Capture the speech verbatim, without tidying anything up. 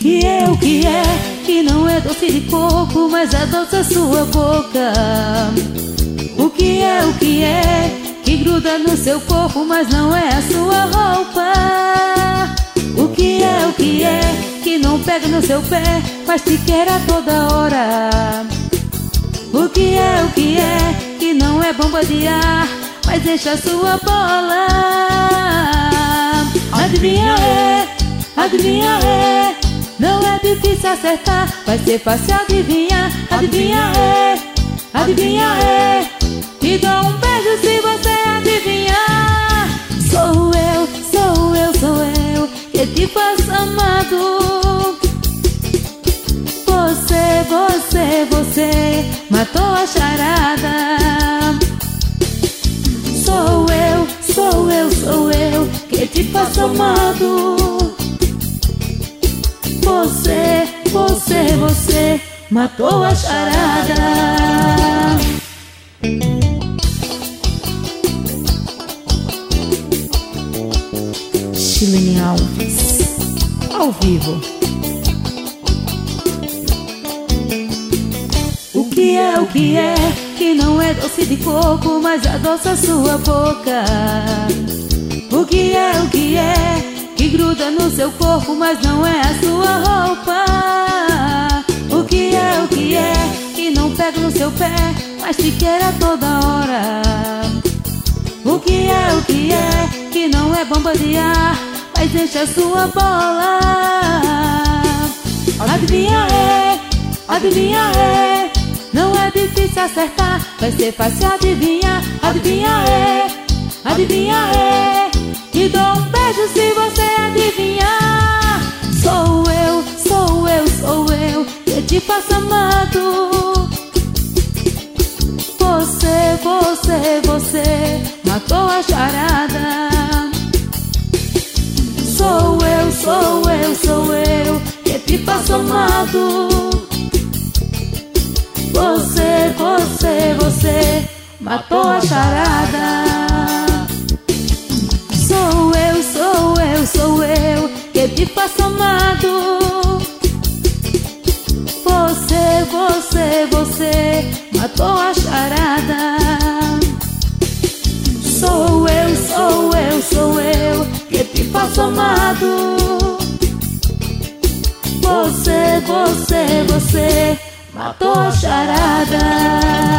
que é, o que é, que não é doce de coco, mas adoça a sua boca. O que é, o que é, que gruda no seu corpo, mas não é a sua roupa. O que é, o que é, que não pega no seu pé, mas te quer a toda hora. O que é, o que é, que não é bomba de ar, mas enche a sua bola. Adivinha é, adivinha é, não é difícil acertar, vai ser fácil adivinhar. Adivinha é, adivinha é, te dou um beijo se você adivinhar. Sou eu, sou eu, sou eu, que te faço amado. Você, você, você matou a charada. Sou eu, sou eu, sou eu, que te faço amado. Você, você, você matou a charada. Chilene Alves, ao vivo. O que é, o que é, que não é doce de coco, mas adoça a sua boca. O que é, o que é, que gruda no seu corpo, mas não é a sua roupa. O que é, o que é, que não pega no seu pé, mas te quer a toda hora. O que é, o que é, que não é bomba de ar, mas enche a sua bola. Adivinha é, adivinha é, não é difícil acertar, vai ser fácil adivinhar. Adivinha é, adivinha é, te dou um beijo se você adivinhar. Sou eu, sou eu, sou eu, que te faço amado. Você, você, você matou a charada. Sou eu, sou eu, sou eu, que te faço amado. Você, você, você matou a charada. Sou eu, sou eu, sou eu, que te faço amado. Você, você, você matou a charada. Sou eu, sou eu, sou eu, que te faço amado. Você, você, você matou a charada.